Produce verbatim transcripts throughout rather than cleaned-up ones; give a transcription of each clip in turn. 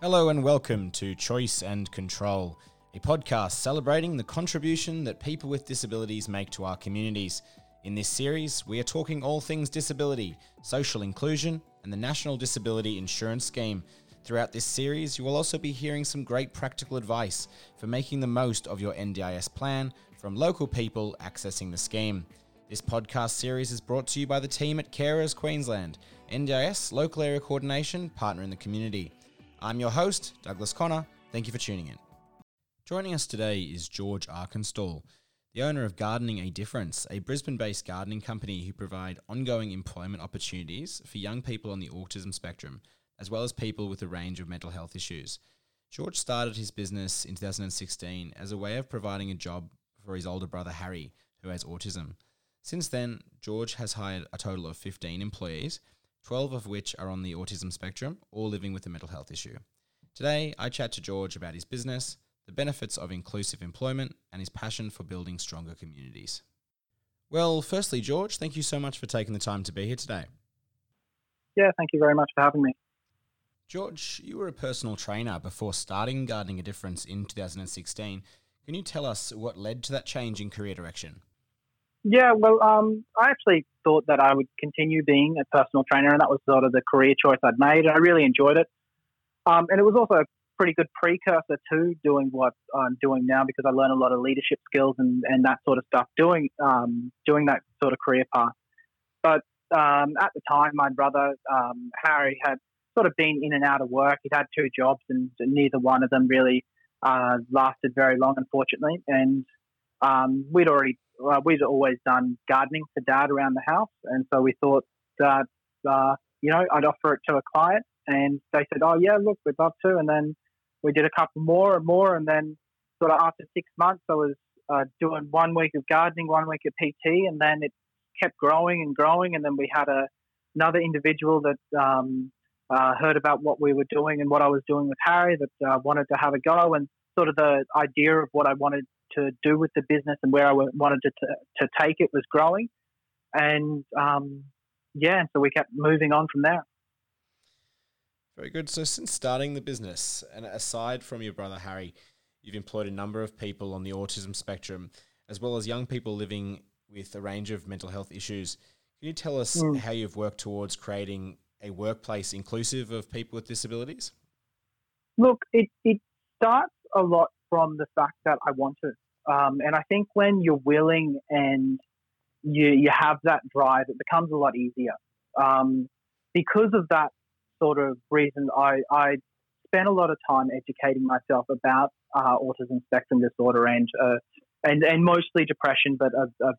Hello and welcome to Choice and Control, a podcast celebrating the contribution that people with disabilities make to our communities. In this series, we are talking all things disability, social inclusion, and the National Disability Insurance Scheme. Throughout this series, you will also be hearing some great practical advice for making the most of your N D I S plan from local people accessing the scheme. This podcast series is brought to you by the team at Carers Queensland, N D I S Local Area Coordination Partner in the Community. I'm your host, Douglas Connor. Thank you for tuning in. Joining us today is George Arkenstall, the owner of Gardening a Difference, a Brisbane-based gardening company who provide ongoing employment opportunities for young people on the autism spectrum, as well as people with a range of mental health issues. George started his business in two thousand sixteen as a way of providing a job for his older brother Harry, who has autism. Since then, George has hired a total of fifteen employees, twelve of which are on the autism spectrum, all living with a mental health issue. Today, I chat to George about his business, the benefits of inclusive employment, and his passion for building stronger communities. Well, firstly, George, thank you so much for taking the time to be here today. Yeah, thank you very much for having me. George, you were a personal trainer before starting Gardening a Difference in two thousand sixteen. Can you tell us what led to that change in career direction? Yeah, well, um, I actually thought that I would continue being a personal trainer, and that was sort of the career choice I'd made, and I really enjoyed it. Um, and it was also a pretty good precursor to doing what I'm doing now, because I learned a lot of leadership skills and, and that sort of stuff doing um, doing that sort of career path. But um, at the time, my brother, um, Harry, had sort of been in and out of work. He'd had two jobs, and neither one of them really uh, lasted very long, unfortunately. And um, we'd already uh, we'd always done gardening for Dad around the house, and so we thought that uh, you know I'd offer it to a client, and they said, "Oh yeah, look, we'd love to." And then we did a couple more and more, and then sort of after six months, I was uh, doing one week of gardening, one week of P T, and then it kept growing and growing, and then we had a another individual that. Um, Uh, heard about what we were doing and what I was doing with Harry that uh, wanted to have a go, and sort of the idea of what I wanted to do with the business and where I w- wanted to, t- to take it was growing. And um, yeah, so we kept moving on from there. Very good. So since starting the business, and aside from your brother Harry, you've employed a number of people on the autism spectrum, as well as young people living with a range of mental health issues. Can you tell us mm. how you've worked towards creating a workplace inclusive of people with disabilities? Look, it, it starts a lot from the fact that I want to. Um, and I think when you're willing and you you have that drive, it becomes a lot easier. Um, because of that sort of reason, I, I spent a lot of time educating myself about uh, autism spectrum disorder and, uh, and and mostly depression, but a, a,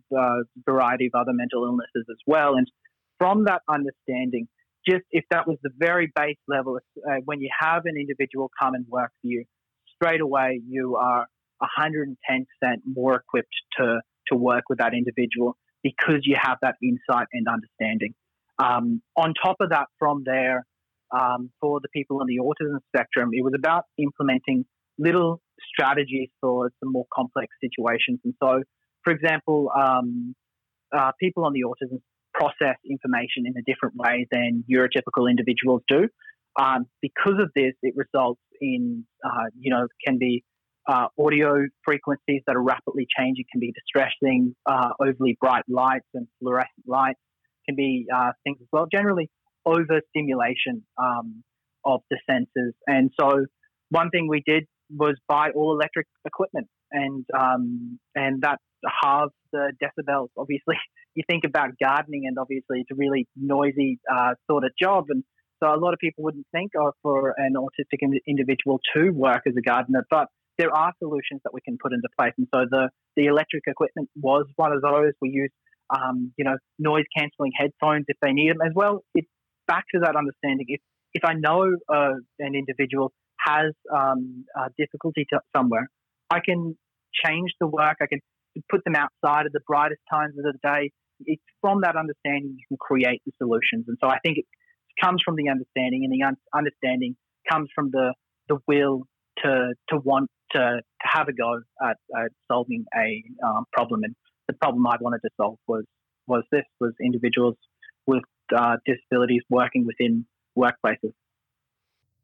a variety of other mental illnesses as well. And from that understanding, just if that was the very base level, uh, when you have an individual come and work for you, straight away you are one hundred ten percent more equipped to, to work with that individual because you have that insight and understanding. Um, on top of that, from there, um, for the people on the autism spectrum, it was about implementing little strategies for some more complex situations. And so, for example, um, uh, people on the autism process information in a different way than neurotypical individuals do. Um, because of this, it results in, uh, you know, can be uh, audio frequencies that are rapidly changing, can be distressing, uh, overly bright lights and fluorescent lights, can be uh, things as well, generally overstimulation um, of the senses. And so one thing we did was buy all electric equipment, and um, and that halves the decibels. Obviously, you think about gardening, and obviously it's a really noisy uh, sort of job, and so a lot of people wouldn't think of for an autistic in- individual to work as a gardener, but there are solutions that we can put into place. And so the, the electric equipment was one of those. We use, um, you know, noise cancelling headphones if they need them as well. It's back to that understanding. If if I know uh, an individual has um, uh, difficulty to somewhere, I can change the work. I can put them outside at the brightest times of the day. It's from that understanding you can create the solutions. And so I think it comes from the understanding, and the un- understanding comes from the, the will to to want to, to have a go at, at solving a um, problem. And the problem I wanted to solve was was this, was individuals with uh, disabilities working within workplaces.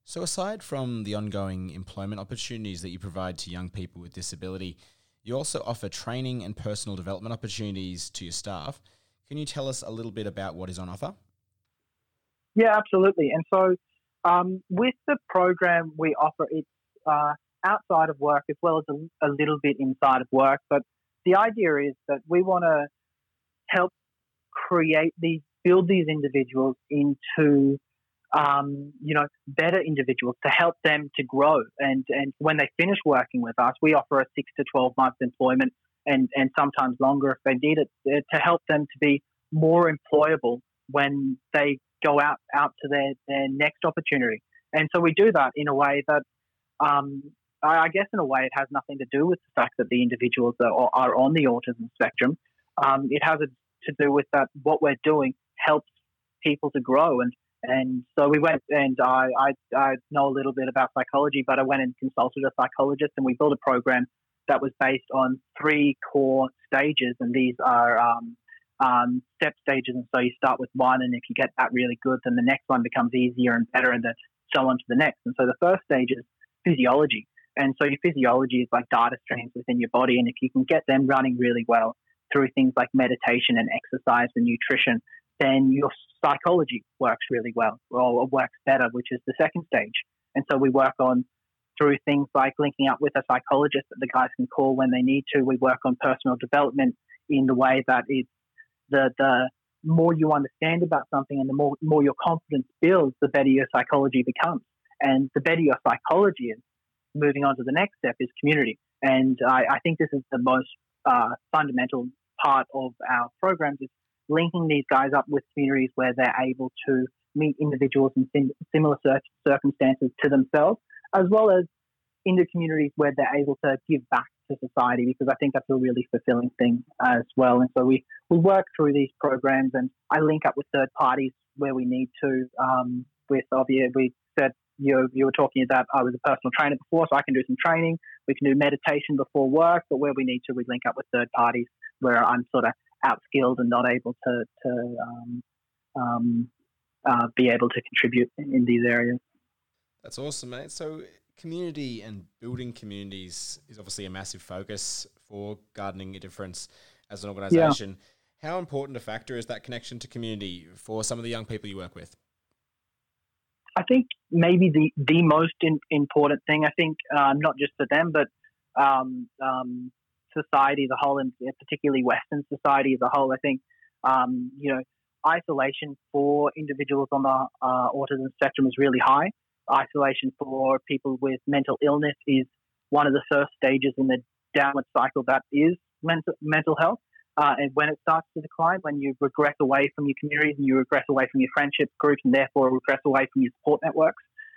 So aside from the ongoing employment opportunities that you provide to young people with disability, you also offer training and personal development opportunities to your staff. Can you tell us a little bit about what is on offer? Yeah, absolutely. And so um, with the program we offer, it's uh, outside of work as well as a, a little bit inside of work. But the idea is that we want to help create these, build these individuals into Um, you know, better individuals to help them to grow. And, and when they finish working with us, we offer a six to twelve months employment and, and sometimes longer if they need it, to help them to be more employable when they go out, out to their, their next opportunity. And so we do that in a way that, um, I guess in a way it has nothing to do with the fact that the individuals are, are on the autism spectrum. Um, it has to do with that what we're doing helps people to grow. And And so we went, and I, I, I know a little bit about psychology, but I went and consulted a psychologist, and we built a program that was based on three core stages, and these are um, um, step stages. And so you start with one, and if you get that really good, then the next one becomes easier and better, and then so on to the next. And so the first stage is physiology. And so your physiology is like data streams within your body, and if you can get them running really well through things like meditation and exercise and nutrition, then your psychology works really well, or works better, which is the second stage. And so we work on through things like linking up with a psychologist that the guys can call when they need to. We work on personal development in the way that it's the the more you understand about something and the more, more your confidence builds, the better your psychology becomes. And the better your psychology is, moving on to the next step is community. And I, I think this is the most uh, fundamental part of our programs, is linking these guys up with communities where they're able to meet individuals in sim- similar cir- circumstances to themselves, as well as into communities where they're able to give back to society, because I think that's a really fulfilling thing as well. And so we, we work through these programs, and I link up with third parties where we need to. Um, with obviously, we said you you were talking about I was a personal trainer before, so I can do some training. We can do meditation before work, but where we need to, we link up with third parties where I'm sort of outskilled and not able to to um, um, uh, be able to contribute in, in these areas. That's awesome, mate. So community and building communities is obviously a massive focus for Gardening a Difference as an organisation. Yeah. How important a factor is that connection to community for some of the young people you work with? I think maybe the, the most in, important thing, I think, um, not just for them, but um, um, society as a whole, and particularly Western society as a whole. I think, um, you know, isolation for individuals on the uh, autism spectrum is really high. Isolation for people with mental illness is one of the first stages in the downward cycle that is mental, mental health. Uh, and when it starts to decline, when you regress away from your communities and you regress away from your friendship groups and therefore regress away from your support networks.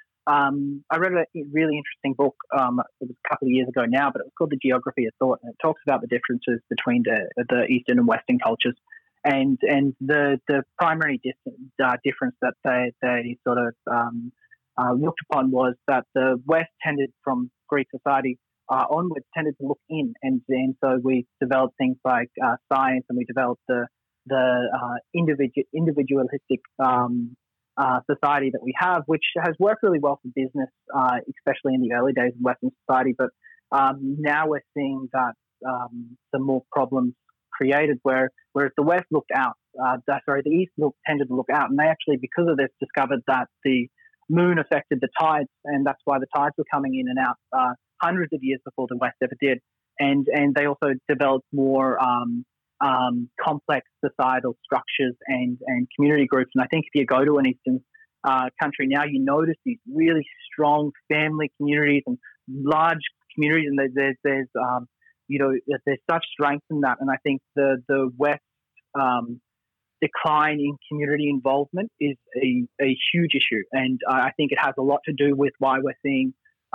Um, I read a really interesting book, um, it was a couple of years ago now, but it was called The Geography of Thought, and it talks about the differences between the, the Eastern and Western cultures. And and the, the primary dis- uh, difference that they, they sort of um, uh, looked upon was that the West tended, from Greek society uh, onwards, tended to look in. And, and so we developed things like uh, science, and we developed the, the uh, individu- individualistic um Uh, society that we have, which has worked really well for business, uh, especially in the early days of Western society. But um, now we're seeing that um, some more problems created where, whereas the West looked out, uh, sorry, the East looked, tended to look out, and they actually, because of this, discovered that the moon affected the tides, and that's why the tides were coming in and out uh, hundreds of years before the West ever did. And and they also developed more um, Um, complex societal structures and, and community groups. And I think if you go to an Eastern uh, country now, you notice these really strong family communities and large communities, and there's, there's um, you know, there's such strength in that. And I think the, the West um, decline in community involvement is a, a huge issue. And I think it has a lot to do with why we're seeing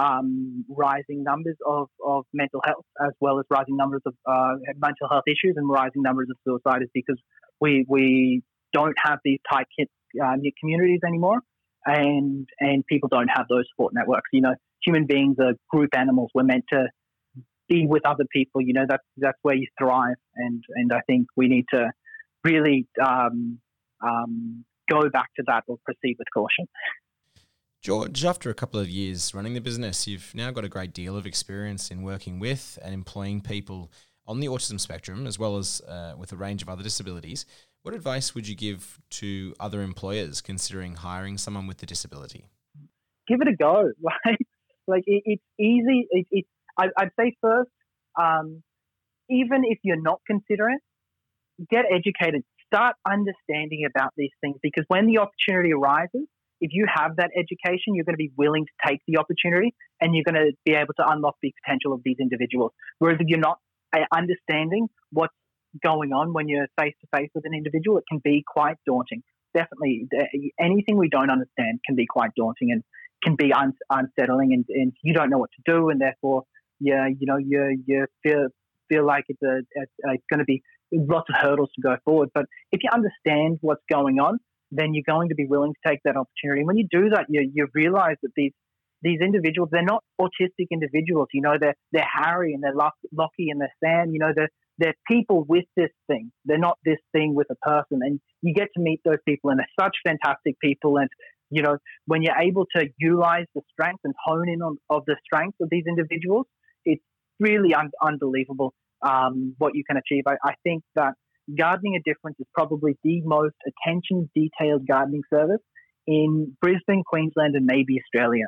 Um, rising numbers of, of mental health, as well as rising numbers of uh, mental health issues and rising numbers of suicide, is because we we don't have these tight uh, knit communities anymore, and and people don't have those support networks. You know, human beings are group animals. We're meant to be with other people. You know, that's that's where you thrive, and and I think we need to really um, um, go back to that, or proceed with caution. George, after a couple of years running the business, you've now got a great deal of experience in working with and employing people on the autism spectrum, as well as uh, with a range of other disabilities. What advice would you give to other employers considering hiring someone with a disability? Give it a go. Like, like it, it's easy. It, it, I, I'd say first, um, even if you're not considering, get educated. Start understanding about these things, because when the opportunity arises, if you have that education, you're going to be willing to take the opportunity and you're going to be able to unlock the potential of these individuals. Whereas if you're not uh, understanding what's going on when you're face to face with an individual, it can be quite daunting. Definitely, anything we don't understand can be quite daunting and can be un- unsettling, and, and you don't know what to do, and therefore, yeah, you know, you you feel feel like it's a, it's, it's going to be lots of hurdles to go forward. But if you understand what's going on, then you're going to be willing to take that opportunity. And when you do that, you you realize that these these individuals, they're not autistic individuals. You know, they're they're Harry and they're Lockie and they're Sam. You know, they're they're people with this thing. They're not this thing with a person. And you get to meet those people, and they're such fantastic people. And you know, when you're able to utilize the strengths and hone in on of the strengths of these individuals, it's really un- unbelievable um, what you can achieve. I, I think that Gardening a Difference is probably the most attention-detailed gardening service in Brisbane, Queensland, and maybe Australia.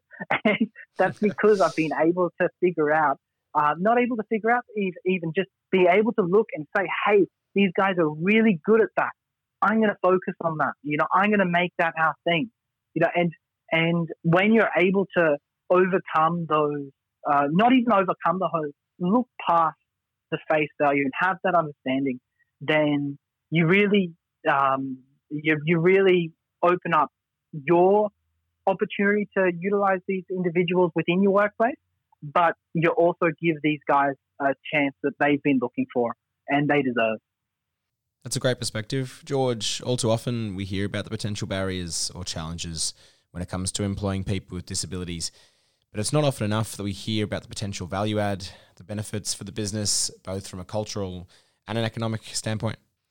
And that's because I've been able to figure out, uh, not able to figure out, even just be able to look and say, hey, these guys are really good at that. I'm going to focus on that. You know, I'm going to make that our thing. You know, and and when you're able to overcome those, uh, not even overcome the whole, look past the face value and have that understanding, then you really, um, you you really open up your opportunity to utilize these individuals within your workplace, but you also give these guys a chance that they've been looking for and they deserve. That's a great perspective, George. All too often we hear about the potential barriers or challenges when it comes to employing people with disabilities, but it's not often enough that we hear about the potential value add, the benefits for the business, both from a cultural and an economic standpoint.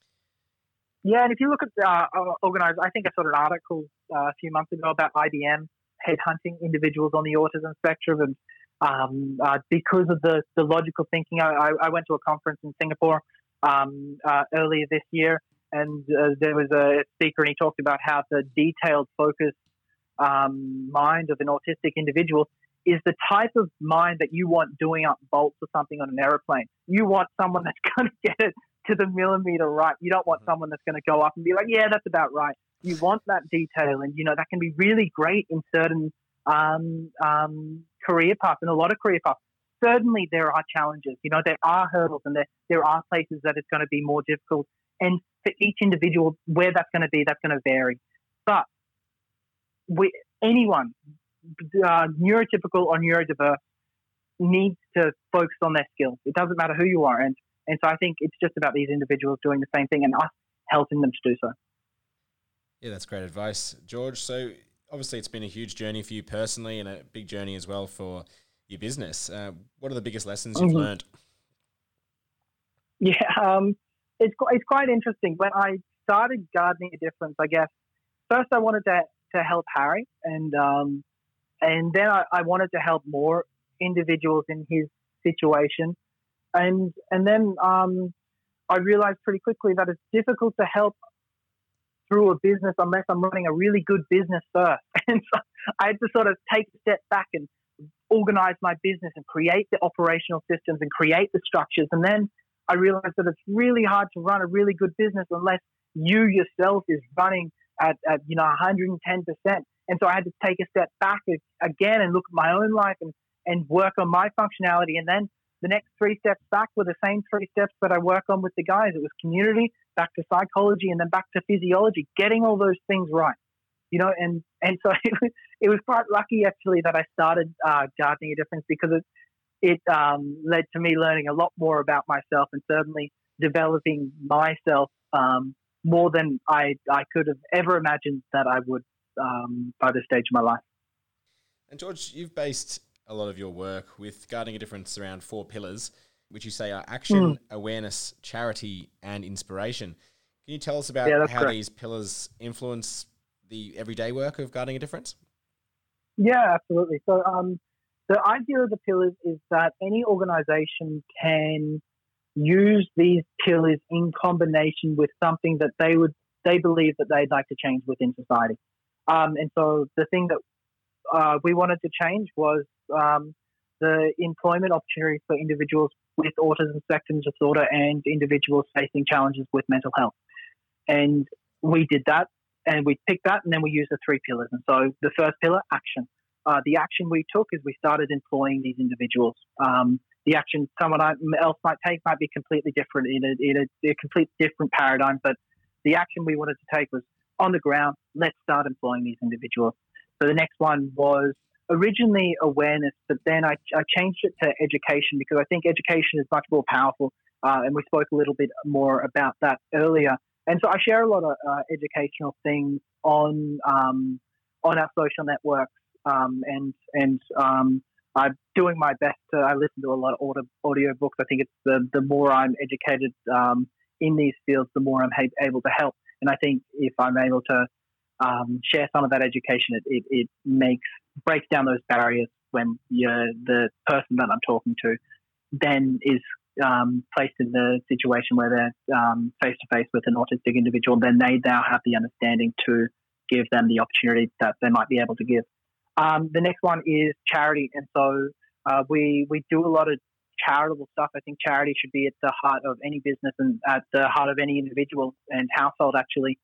Yeah, and if you look at uh, organised, I think I saw an article uh, a few months ago about I B M headhunting individuals on the autism spectrum, and um, uh, because of the, the logical thinking, I, I, I went to a conference in Singapore um, uh, earlier this year, and uh, there was a speaker, and he talked about how the detailed, focused um, mind of an autistic individual is the type of mind that you want doing up bolts or something on an aeroplane. You want someone that's going to get it to the millimeter right. You don't want someone that's going to go up and be like, yeah, that's about right. You want that detail, and, you know, that can be really great in certain um, um, career paths, and a lot of career paths. Certainly there are challenges. You know, there are hurdles, and there, there are places that it's going to be more difficult. And for each individual, where that's going to be, that's going to vary. But we, anyone, uh, neurotypical or neurodiverse, needs to focus on their skills. It doesn't matter who you are. And And so I think it's just about these individuals doing the same thing and us helping them to do so. Yeah, that's great advice, George. So obviously it's been a huge journey for you personally and a big journey as well for your business. Uh, what are the biggest lessons you've mm-hmm. learned? Yeah, um, it's, it's quite interesting. When I started Gardening a Difference, I guess, first I wanted to, to help Harry, and um, and then I, I wanted to help more individuals in his situation. And and then um, I realized pretty quickly that it's difficult to help through a business unless I'm running a really good business first. And so I had to sort of take a step back and organize my business and create the operational systems and create the structures. And then I realized that it's really hard to run a really good business unless you yourself is running at, at you know, one hundred ten percent. And so I had to take a step back again and look at my own life and, and work on my functionality. And then the next three steps back were the same three steps that I work on with the guys. It was community, back to psychology, and then back to physiology, getting all those things right. You know, and, and so it was, it was quite lucky actually that I started uh, Gardening a Difference, because it, it um, led to me learning a lot more about myself and certainly developing myself um, more than I, I could have ever imagined that I would um, by this stage of my life. And George, you've based a lot of your work with Gardening a Difference around four pillars, which you say are action, mm. awareness, charity, and inspiration. Can you tell us about yeah, how correct. these pillars influence the everyday work of Gardening a Difference? Yeah, absolutely. So um, the idea of the pillars is that any organization can use these pillars in combination with something that they would they believe that they'd like to change within society. Um, and so the thing that uh, we wanted to change was um, the employment opportunities for individuals with autism spectrum disorder and individuals facing challenges with mental health. And we did that, and we picked that, and then we used the three pillars. And so the first pillar, action. Uh, the action we took is we started employing these individuals. Um, the action someone else might take might be completely different in a, in a, a complete different paradigm, but the action we wanted to take was on the ground, let's start employing these individuals. So the next one was originally awareness, but then I, I changed it to education because I think education is much more powerful, uh, and we spoke a little bit more about that earlier. And so I share a lot of uh, educational things on um, on our social networks, um, and and um, I'm doing my best to. I listen to a lot of audio, audio books. I think it's the the more I'm educated um, in these fields, the more I'm ha- able to help. And I think if I'm able to um, share some of that education, it, it, it makes breaks down those barriers when you're the person that I'm talking to then is um, placed in the situation where they're um, face-to-face with an autistic individual, then they now have the understanding to give them the opportunity that they might be able to give. Um, the next one is charity. And so uh, we, we do a lot of charitable stuff. I think charity should be at the heart of any business and at the heart of any individual and household, actually.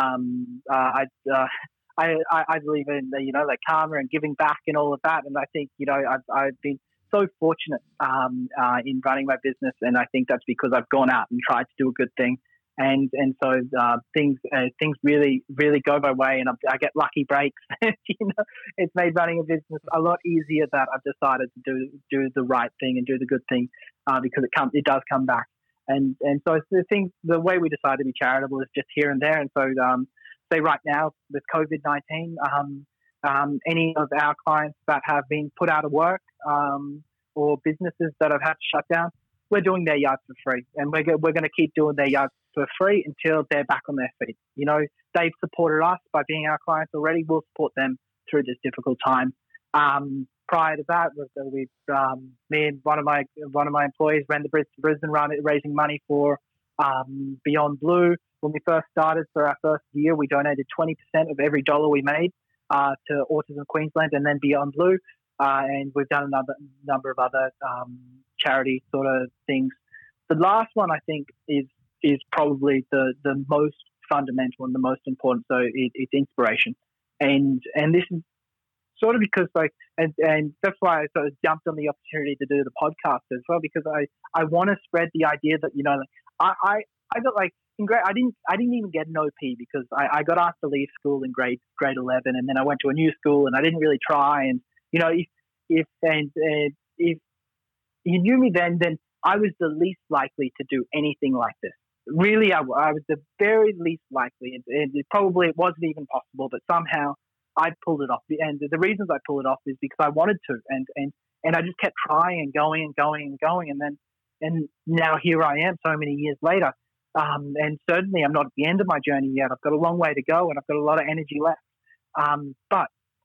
Um, uh, I, uh, I, I believe in, you know, like karma and giving back and all of that. And I think, you know, I've, I've been so fortunate um, uh, in running my business, and I think that's because I've gone out and tried to do a good thing, and and so uh, things uh, things really really go my way, and I, I get lucky breaks. You know, it's made running a business a lot easier that I've decided to do do the right thing and do the good thing uh, because it comes it does come back, and and so the thing the way we decide to be charitable is just here and there, and so um, say right now with COVID nineteen. Um, Um, any of our clients that have been put out of work um, or businesses that have had to shut down, we're doing their yards for free, and we're go- we're going to keep doing their yards for free until they're back on their feet. You know, they've supported us by being our clients already. We'll support them through this difficult time. Um, prior to that, was that we um, me and one of my one of my employees ran the Brisbane run, raising money for um, Beyond Blue. When we first started for our first year, we donated twenty percent of every dollar we made Uh, to Autism Queensland and then Beyond Blue, uh, and we've done another number of other um, charity sort of things. The last one I think is is probably the, the most fundamental and the most important. So it, it's inspiration, and and this is sort of because like and, and that's why I sort of jumped on the opportunity to do the podcast as well, because I, I want to spread the idea that, you know, I I, I got like. Grade, I didn't. I didn't even get an O P because I, I got asked to leave school in grade grade eleven, and then I went to a new school, and I didn't really try. And you know, if if and uh, if you knew me then, then I was the least likely to do anything like this. Really, I, I was the very least likely, and, and it probably it wasn't even possible. But somehow I pulled it off. And the reasons I pulled it off is because I wanted to, and and and I just kept trying and going and going and going, and then and now here I am, so many years later. Um, and certainly I'm not at the end of my journey yet. I've got a long way to go and I've got a lot of energy left. Um, but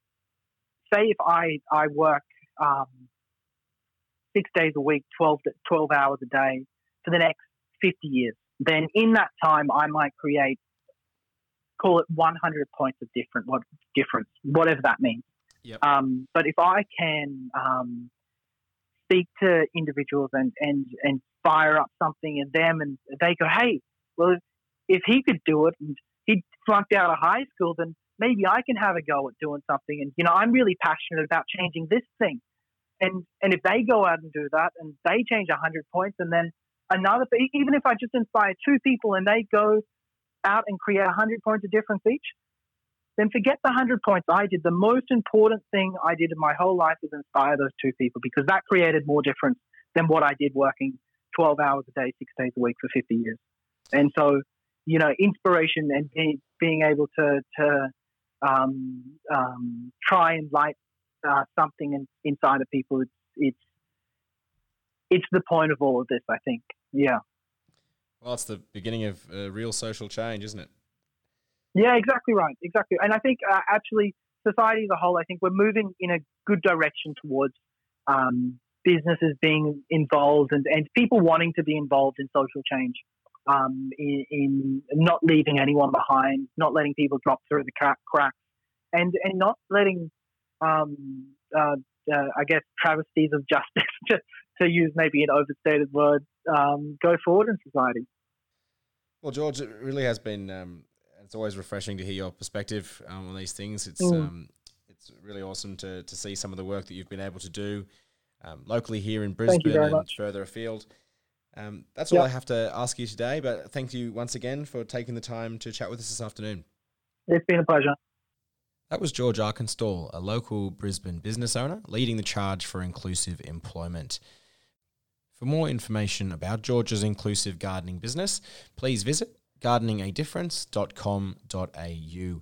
say if I, I work um, six days a week, twelve, twelve hours a day for the next fifty years, then in that time I might create, call it one hundred points of different, what difference, whatever that means. Yep. Um, but if I can um, speak to individuals and, and, and fire up something in them, and they go, hey, well, if, if he could do it and he flunked out of high school, then maybe I can have a go at doing something. And, you know, I'm really passionate about changing this thing. And and if they go out and do that and they change one hundred points, and then another, even if I just inspire two people and they go out and create one hundred points of difference each, then forget the one hundred points I did. The most important thing I did in my whole life is inspire those two people, because that created more difference than what I did working twelve hours a day, six days a week for fifty years. And so, you know, inspiration and being, being able to, to um, um, try and light uh, something in, inside of people, it's, it's, it's the point of all of this, I think. Yeah. Well, it's the beginning of uh, real social change, isn't it? Yeah, exactly right. Exactly. And I think uh, actually society as a whole, I think we're moving in a good direction towards um, businesses being involved and, and people wanting to be involved in social change, um, in, in not leaving anyone behind, not letting people drop through the crack, cracks, and, and not letting, um, uh, uh, I guess, travesties of justice, to, to use maybe an overstated word, um, go forward in society. Well, George, it really has been, um, it's always refreshing to hear your perspective um, on these things. It's Mm. um, it's really awesome to, to see some of the work that you've been able to do um, locally here in Brisbane and much. further afield. Um, that's Yep. all I have to ask you today, but thank you once again for taking the time to chat with us this afternoon. It's been a pleasure. That was George Arkenstall, a local Brisbane business owner, leading the charge for inclusive employment. For more information about George's inclusive gardening business, please visit gardening a difference dot com dot a u.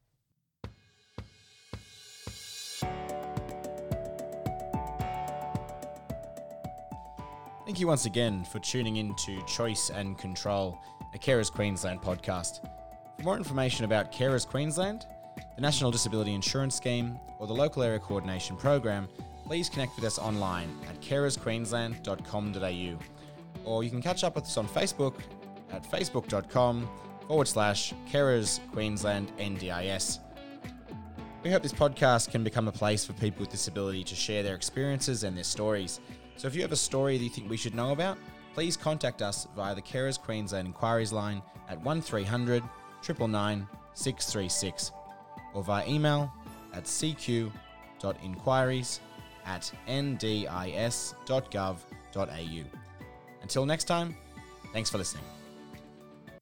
Thank you once again for tuning in to Choice and Control, a Carers Queensland podcast. For more information about Carers Queensland, the National Disability Insurance Scheme, or the local area coordination program, please connect with us online at carers queensland dot com dot a u. Or you can catch up with us on Facebook at facebook.com forward slash Carers Queensland N D I S. We hope this podcast can become a place for people with disability to share their experiences and their stories. So if you have a story that you think we should know about, please contact us via the Carers Queensland Inquiries line at one three hundred, nine nine nine, six three six or via email at c q dot inquiries at n d i s dot gov dot a u. Until next time, thanks for listening.